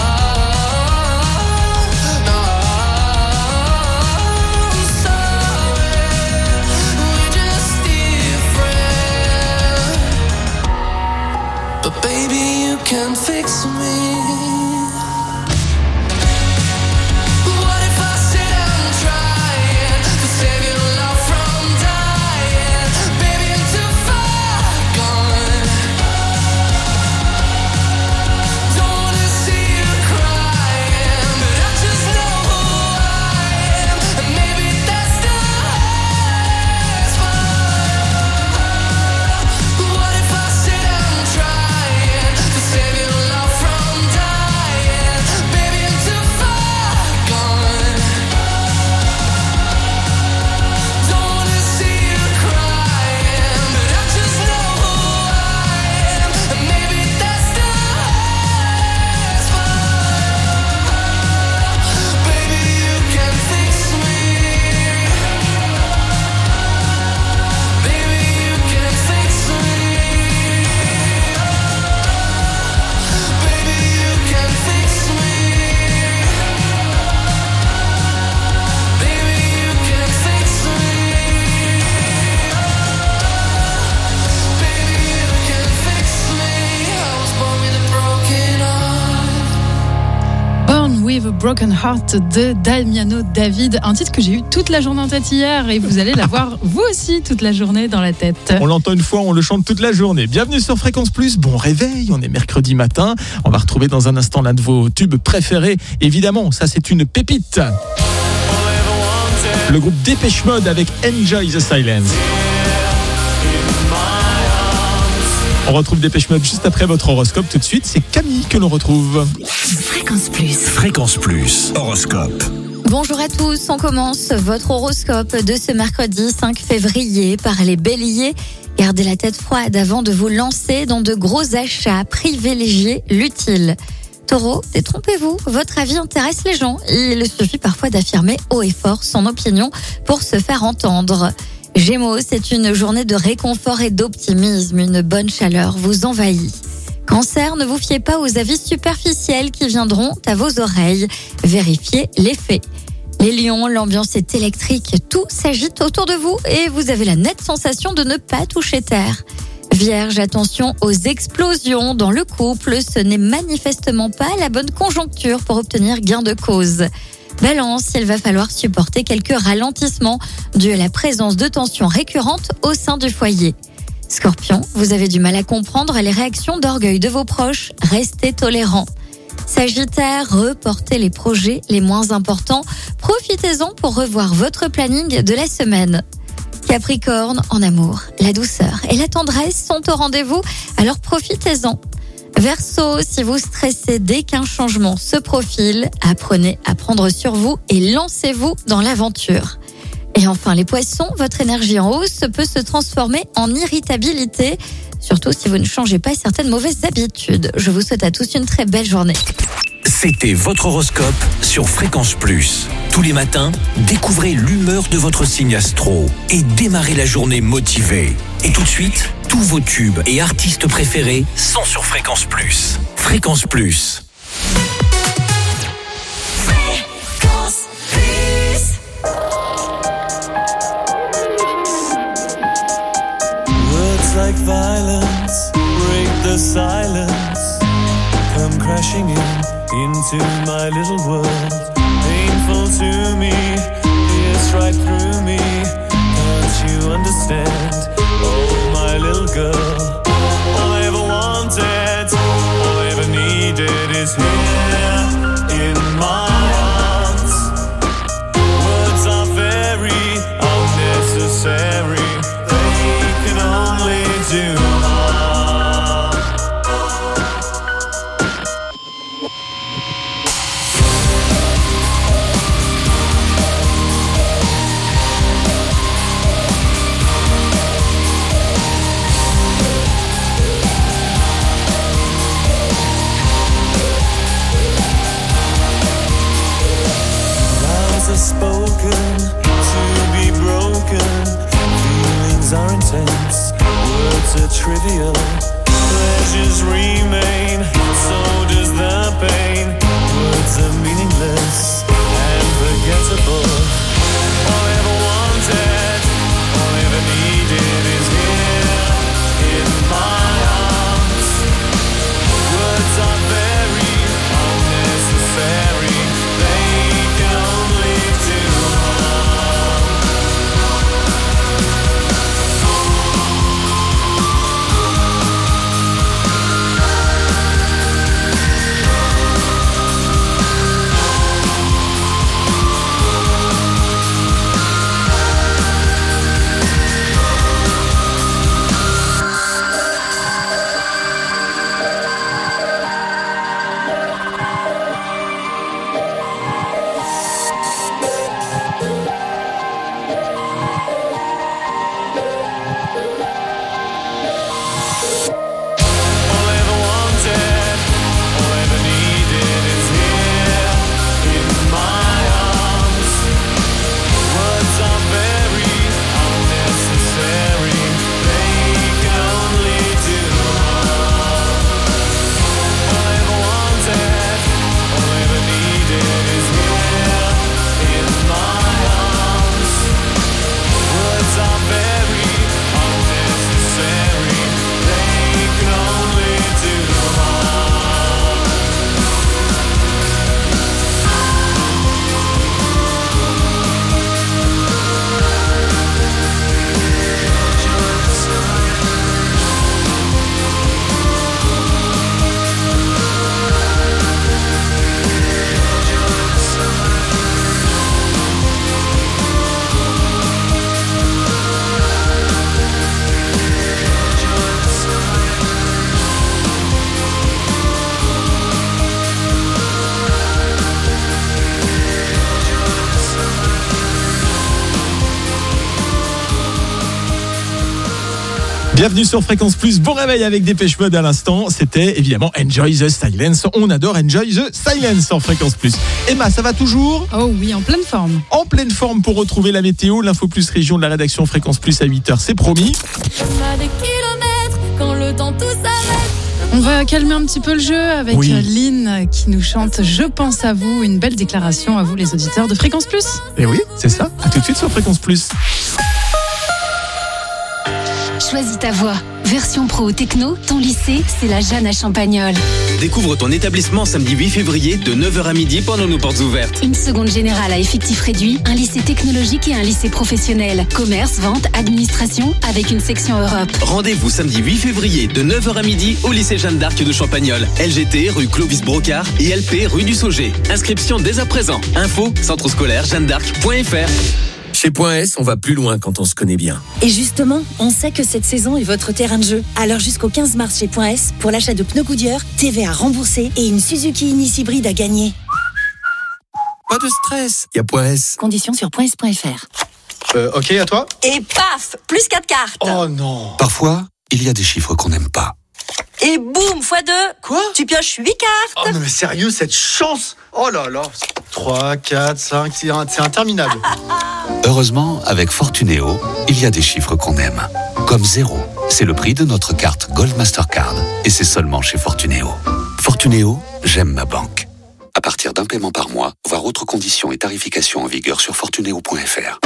I'm sorry, we're just different. But baby, you can fix me. What if I said I'm trying to save your love from dying? Baby, I'm too far gone. Don't wanna see you crying, but I just know who I am. And maybe that's the hardest part. What if I said I'm trying to save your love from dying? Brave Broken Heart de Damiano David, un titre que j'ai eu toute la journée en tête hier et vous allez l'avoir vous aussi toute la journée dans la tête. On l'entend une fois, on le chante toute la journée. Bienvenue sur Fréquence Plus, bon réveil, on est mercredi matin. On va retrouver dans un instant l'un de vos tubes préférés. Évidemment, ça c'est une pépite. Le groupe Dépêche Mode avec Enjoy the Silence. On retrouve Dépêche Mode juste après votre horoscope. Tout de suite, c'est Camille que l'on retrouve. Fréquence Plus. Fréquence Plus. Horoscope. Bonjour à tous, on commence votre horoscope de ce mercredi cinq février par les béliers. Gardez la tête froide avant de vous lancer dans de gros achats, privilégiez l'utile. Taureau, détrompez-vous, votre avis intéresse les gens. Il suffit parfois d'affirmer haut et fort son opinion pour se faire entendre. Gémeaux, c'est une journée de réconfort et d'optimisme. Une bonne chaleur vous envahit. Cancer, ne vous fiez pas aux avis superficiels qui viendront à vos oreilles. Vérifiez les faits. Les lions, l'ambiance est électrique. Tout s'agite autour de vous et vous avez la nette sensation de ne pas toucher terre. Vierge, attention aux explosions dans le couple. Ce n'est manifestement pas la bonne conjoncture pour obtenir gain de cause. Balance, il va falloir supporter quelques ralentissements dus à la présence de tensions récurrentes au sein du foyer. Scorpion, vous avez du mal à comprendre les réactions d'orgueil de vos proches. Restez tolérants. Sagittaire, reportez les projets les moins importants. Profitez-en pour revoir votre planning de la semaine. Capricorne, en amour, la douceur et la tendresse sont au rendez-vous, alors profitez-en. Verseau, si vous stressez dès qu'un changement se profile, apprenez à prendre sur vous et lancez-vous dans l'aventure. Et enfin les poissons, votre énergie en hausse peut se transformer en irritabilité, surtout si vous ne changez pas certaines mauvaises habitudes. Je vous souhaite à tous une très belle journée. C'était votre horoscope sur Fréquence Plus. Tous les matins, découvrez l'humeur de votre signe astro et démarrez la journée motivée. Et tout de suite, tous vos tubes et artistes préférés sont sur Fréquence Plus. Fréquence Plus. Fréquence Plus. Words like violence break the silence, come crashing in into my little world. Painful to me, pierce right through me. Can't you understand? Oh, my little girl. All I ever wanted, all I ever needed is here in my arms. Words are very unnecessary. They can only do harm. Spoken to be broken. Feelings are intense, words are trivial. Pleasures remain, so does the pain. Words are meaningless and forgettable. All I ever wanted, all I ever needed is here in my arms. Words are very unnecessary. They can only Bienvenue sur Fréquence Plus, bon réveil avec Dépêche Mode à l'instant. C'était évidemment Enjoy the Silence. On adore Enjoy the Silence sur Fréquence Plus. Emma, ça va toujours ? Oh oui, en pleine forme. En pleine forme pour retrouver la météo, l'info plus région de la rédaction Fréquence Plus à huit heures, c'est promis. Quand le temps tout s'arrête. On va calmer un petit peu le jeu avec Oui. Lynn qui nous chante Je pense à vous, une belle déclaration à vous les auditeurs de Fréquence Plus. Et oui, c'est ça. À tout de suite sur Fréquence Plus. Choisis ta voie. Version pro techno, ton lycée, c'est la Jeanne à Champagnole. Découvre ton établissement samedi huit février de neuf heures à midi pendant nos portes ouvertes. Une seconde générale à effectif réduit, un lycée technologique et un lycée professionnel. Commerce, vente, administration, avec une section Europe. Rendez-vous samedi huit février de neuf heures à midi au lycée Jeanne d'Arc de Champagnole. L G T rue Clovis Brocard et L P rue du Sauget. Inscription dès à présent. Info centre scolaire jeanne d'arc point f r. Chez Point S, on va plus loin quand on se connaît bien. Et justement, on sait que cette saison est votre terrain de jeu. Alors jusqu'au quinze mars chez Point S, pour l'achat de pneus Goodyear, T V A remboursé et une Suzuki Ignis hybride à gagner. Pas de stress, y a Point S. Conditions sur point s point f r. Euh, ok, à toi ? Et paf, plus quatre cartes. Oh non. Parfois, il y a des chiffres qu'on n'aime pas. Et boum, fois deux. Quoi ? Tu pioches huit cartes. Oh non mais sérieux, cette chance. Oh là là. trois, quatre, cinq, c'est c'est interminable. Heureusement, avec Fortunéo, il y a des chiffres qu'on aime. Comme zéro, c'est le prix de notre carte Gold Mastercard. Et c'est seulement chez Fortunéo. Fortunéo, j'aime ma banque. À partir d'un paiement par mois, voir autres conditions et tarifications en vigueur sur fortunéo point f r.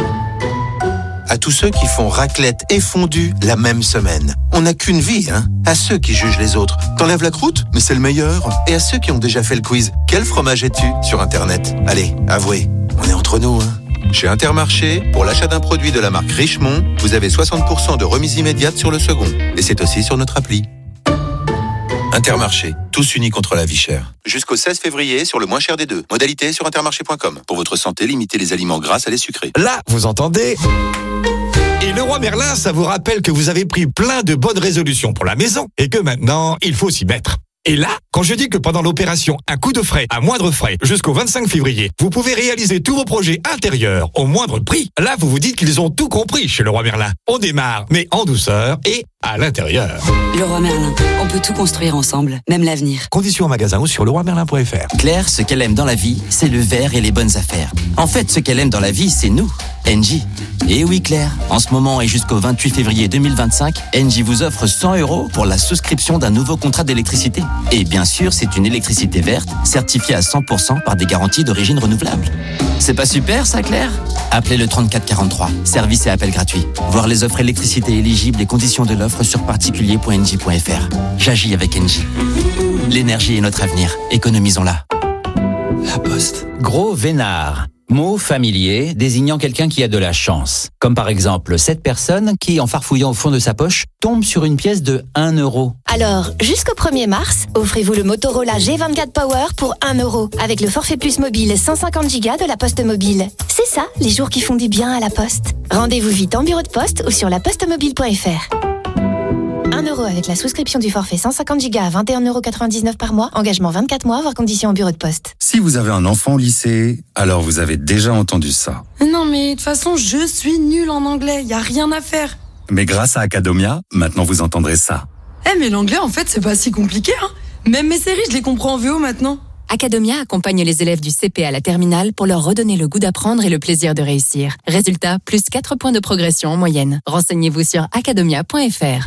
À tous ceux qui font raclette et fondue la même semaine. On n'a qu'une vie, hein. À ceux qui jugent les autres. T'enlèves la croûte, mais c'est le meilleur. Et à ceux qui ont déjà fait le quiz. Quel fromage es-tu sur Internet ? Allez, avouez, on est entre nous, hein. Chez Intermarché, pour l'achat d'un produit de la marque Richemont, vous avez soixante pour cent de remise immédiate sur le second. Et c'est aussi sur notre appli. Intermarché, tous unis contre la vie chère. Jusqu'au seize février sur le moins cher des deux. Modalité sur intermarché point com. Pour votre santé, limitez les aliments gras à les sucrés. Là, vous entendez ? Et le roi Merlin, ça vous rappelle que vous avez pris plein de bonnes résolutions pour la maison et que maintenant, il faut s'y mettre. Et là, quand je dis que pendant l'opération Un coup de frais à moindre frais jusqu'au vingt-cinq février, vous pouvez réaliser tous vos projets intérieurs au moindre prix, là vous vous dites qu'ils ont tout compris chez le roi Merlin. On démarre, mais en douceur et à l'intérieur. Le roi Merlin, on peut tout construire ensemble, même l'avenir. Conditions en magasin ou sur le roi merlin point f r. Claire, ce qu'elle aime dans la vie, c'est le verre et les bonnes affaires. En fait, ce qu'elle aime dans la vie, c'est nous, Engie. Et oui Claire, en ce moment et jusqu'au vingt-huit février deux mille vingt-cinq, Engie vous offre cent euros pour la souscription d'un nouveau contrat d'électricité. Et bien sûr, c'est une électricité verte, certifiée à cent pour cent par des garanties d'origine renouvelable. C'est pas super ça Claire ? Appelez le trente-quatre quarante-trois, service et appel gratuit. Voir les offres électricité éligibles et conditions de l'offre sur particulier point engie point f r. J'agis avec Engie. L'énergie est notre avenir, économisons-la. La Poste. Gros vénard. Mot familier désignant quelqu'un qui a de la chance. Comme par exemple cette personne qui, en farfouillant au fond de sa poche, tombe sur une pièce de un euro. Alors, jusqu'au premier mars, offrez-vous le Motorola G vingt-quatre Power pour un euro, avec le forfait plus mobile cent cinquante gigas de la Poste Mobile. C'est ça, les jours qui font du bien à la Poste. Rendez-vous vite en bureau de poste ou sur la poste mobile point f r. un euro avec la souscription du forfait cent cinquante gigas à vingt et un euros quatre-vingt-dix-neuf par mois. Engagement vingt-quatre mois, voire conditions au bureau de poste. Si vous avez un enfant au lycée, alors vous avez déjà entendu ça. Non mais de toute façon, je suis nulle en anglais, y a rien à faire. Mais grâce à Academia, maintenant vous entendrez ça. Eh mais l'anglais en fait c'est pas si compliqué hein. Même mes séries je les comprends en V O maintenant. Academia accompagne les élèves du C P à la terminale pour leur redonner le goût d'apprendre et le plaisir de réussir. Résultat, plus quatre points de progression en moyenne. Renseignez-vous sur academia point f r.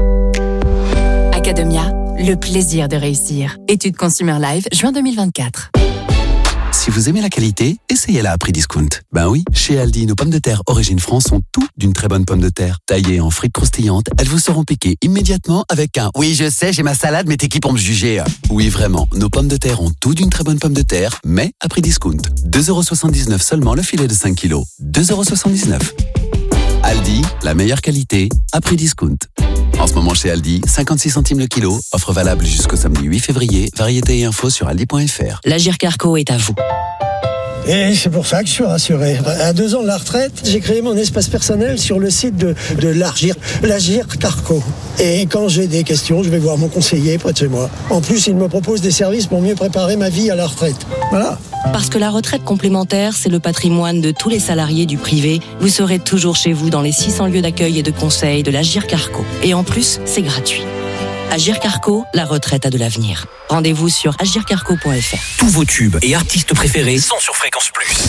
Academia, le plaisir de réussir. Étude Consumer Live, juin deux mille vingt-quatre. Si vous aimez la qualité, essayez-la à prix discount. Ben oui, chez Aldi, nos pommes de terre Origine France sont tout d'une très bonne pomme de terre. Taillées en frites croustillantes, elles vous seront piquées immédiatement avec un « Oui, je sais, j'ai ma salade, mais t'es qui pour me juger ?» Oui, vraiment, nos pommes de terre ont tout d'une très bonne pomme de terre, mais à prix discount. deux euros soixante-dix-neuf seulement le filet de cinq kilos. deux euros soixante-dix-neuf. Aldi, la meilleure qualité, à prix discount. En ce moment chez Aldi, cinquante-six centimes le kilo, offre valable jusqu'au samedi huit février, variété et infos sur aldi point f r. L'Agir Carco est à vous. Et c'est pour ça que je suis rassuré. À deux ans de la retraite, j'ai créé mon espace personnel sur le site de, de l'Agir, l'Agir Carco. Et quand j'ai des questions, je vais voir mon conseiller près de chez moi. En plus, il me propose des services pour mieux préparer ma vie à la retraite. Voilà. Parce que la retraite complémentaire, c'est le patrimoine de tous les salariés du privé. Vous serez toujours chez vous dans les six cents lieux d'accueil et de conseil de l'Agir Carco. Et en plus, c'est gratuit. Agir Carco, la retraite a de l'avenir. Rendez-vous sur agir carco point f r. Tous vos tubes et artistes préférés sont sur Fréquence Plus.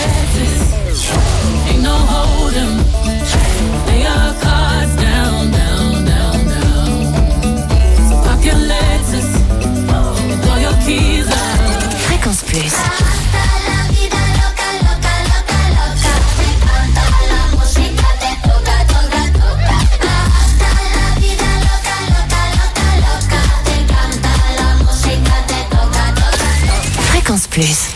Fréquence Plus. Fréquence Plus.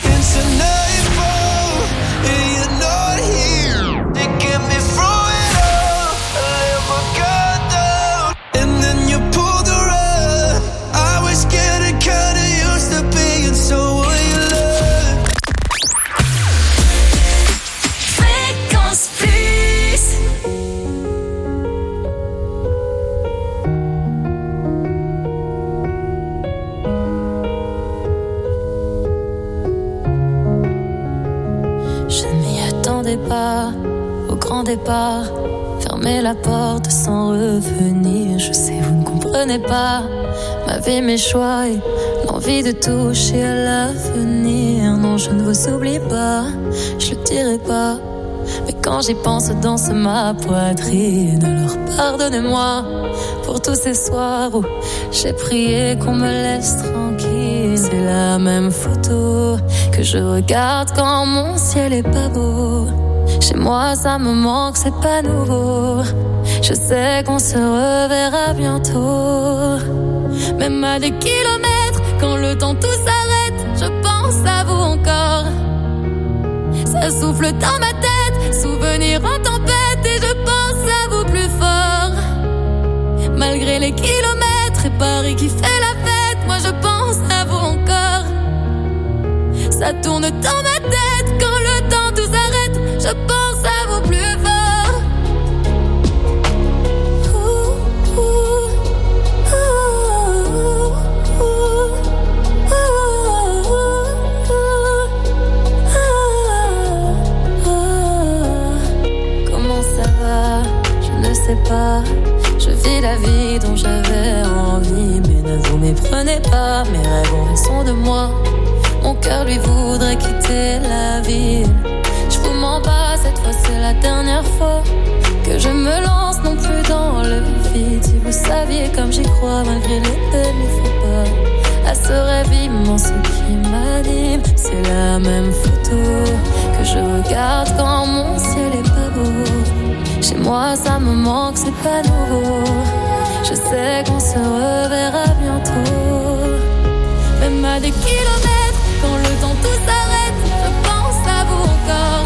Au grand départ, fermez la porte sans revenir. Je sais, vous ne comprenez pas ma vie, mes choix et l'envie de toucher à l'avenir. Non, je ne vous oublie pas, je le dirai pas. Mais quand j'y pense, danse ma poitrine. Alors pardonnez-moi pour tous ces soirs où j'ai prié qu'on me laisse tranquille. C'est la même photo que je regarde quand mon ciel est pas beau. Chez moi ça me manque, c'est pas nouveau. Je sais qu'on se reverra bientôt. Même à des kilomètres, quand le temps tout s'arrête, je pense à vous encore. Ça souffle dans ma tête, souvenir en tempête, et je pense à vous plus fort. Malgré les kilomètres et Paris qui fait la fête, moi je pense à vous encore. Ça tourne dans ma tête, quand le temps tout s'arrête, je pense à vous plus fort. Ouh, ouh, ouh, ouh, ouh. Comment ça va? Je ne sais pas. Je vis la vie dont j'avais envie, mais ne vous méprenez pas. Mes rêves ont raison de moi. Mon cœur lui voudrait quitter la ville. Je vous mens pas, cette fois c'est la dernière fois que je me lance non plus dans le vide. Si vous saviez comme j'y crois, malgré les peines, il faut pas à ce rêve immense qui m'anime. C'est la même photo que je regarde quand mon ciel est pas beau. Chez moi ça me manque, c'est pas nouveau. Je sais qu'on se reverra bientôt. Même à des kilomètres, quand le temps tout s'arrête, je pense à vous encore.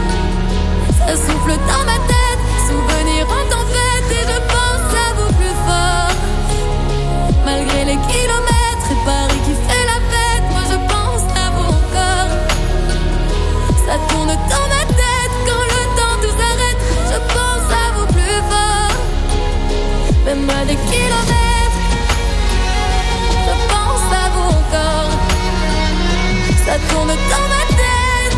Ça souffle dans ma tête, souvenir en tempête, et je pense à vous plus fort. Malgré les kilomètres et Paris qui fait la fête, moi je pense à vous encore. Ça tourne dans ma tête, quand le temps tout s'arrête, je pense à vous plus fort. Même à des kilomètres, je pense à vous encore. Ça tourne dans ma tête,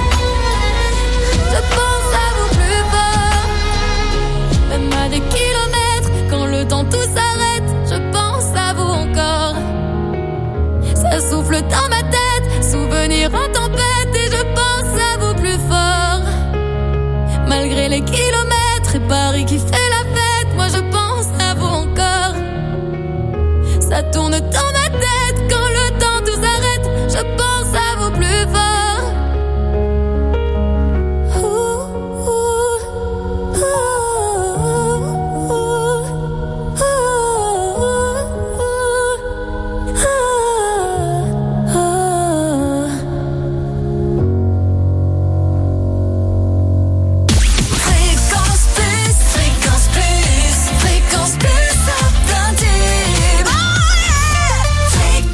je pense à vous plus fort. Même à des kilomètres, quand le temps tout s'arrête, je pense à vous encore. Ça souffle dans ma tête, souvenir en tempête, et je pense à vous plus fort. Malgré les kilomètres et Paris qui fait la fête, moi je pense à vous encore. Ça tourne dans ma tête, quand le temps tout s'arrête, je pense à vous plus fort. Fréquence Plus, Fréquence Plus, ça plein tube. Oh yeah!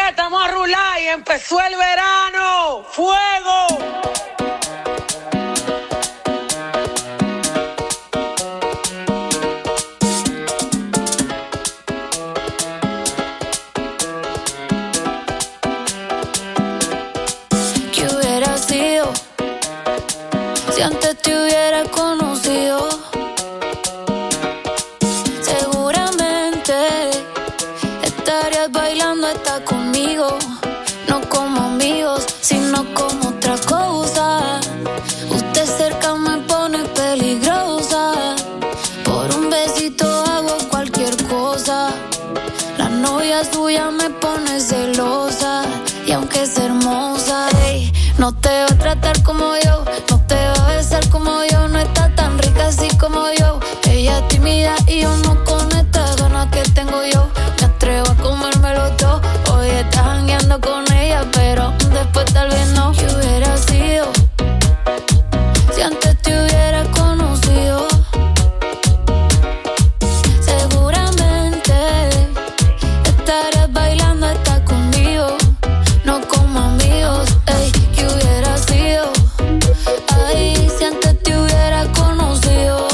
estamos a rular y empezó el verano. ¡Fuego! ¿Qué hubiera sido si antes te hubiera conocido? Seguramente estarías bailando hasta conmigo, no como amigos, sino como otra cosa. Usted cerca me pone peligrosa, por un besito hago cualquier cosa. La novia suya me pone celosa, y aunque es hermosa, ey, no te va a tratar como yo, no te va a besar como yo, no está tan rica así como yo. Ella es tímida y yo no con estas ganas que tengo yo. Me atrevo a comérmelo todo, hoy estás jangueando con ella, pero después tal vez no. ¿Qué hubiera sido si antes te hubiera conocido? Seguramente estarías bailando hasta conmigo, no como amigos, ey. ¿Qué hubiera sido? Ay, si antes te hubiera conocido.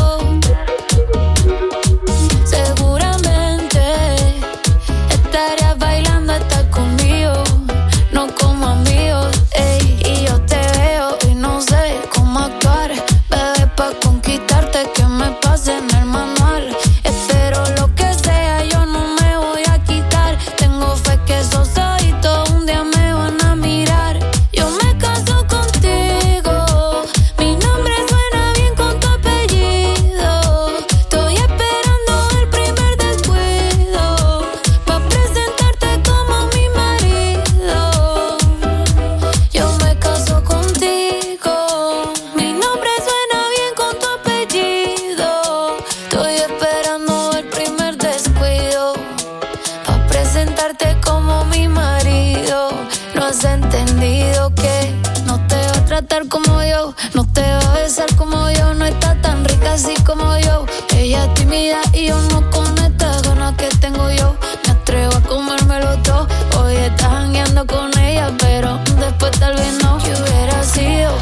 Seguramente estarías bailando hasta conmigo, no como amigos, ey. Y yo te veo y no sé cómo actuar, bebé, pa' conquistarte que me pase en el manual. Espero lo que sea, yo no me voy a quitar. Tengo fe que esos ojitos un día me van a mirar. Yo me caso contigo, mi nombre suena bien con tu apellido. Estoy esperando el primer descuido, pa' presentarte como mi marido. Yo me caso contigo, mi nombre suena bien con tu apellido. Estoy esperando el primer descuido, pa' presentarte como mi marido. No has entendido que no te va a tratar como yo, no te va a besar como yo, no está tan rica así como yo. Ella es tímida y yo no con estas ganas que tengo yo. Me atrevo a comérmelo todo, hoy estás jangueando con ella, pero después tal vez no. ¿Qué hubiera sido?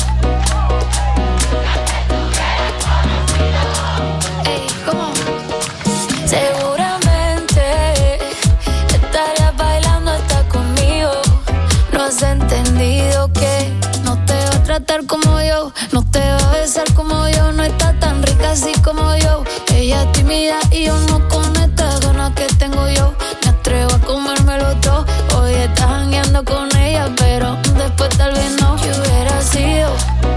Ey, ¿cómo? Seguramente estarías bailando hasta conmigo. No has entendido que no te va a tratar como yo, no te va a besar como yo, no está tan rica así como yo. Ella es tímida y yo no con estas ganas que tengo yo. Me atrevo a comérmelo todo, hoy estás jangueando con ella, pero después tal vez no. ¿Qué hubiera sido?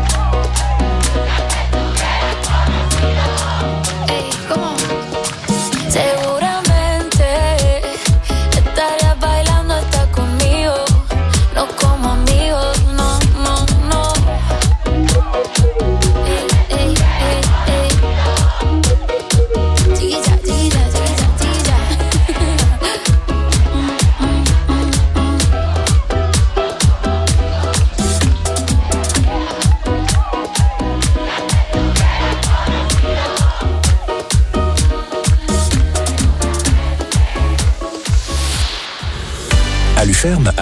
Ey, ¿cómo? Seguramente estarías bailando hasta conmigo, no como amigos, no, no, no. Ey, ey, ey, ey. Chiquilla, chiquilla, chiquilla, chiquilla. Mm, mm, mm, mm. Aluferme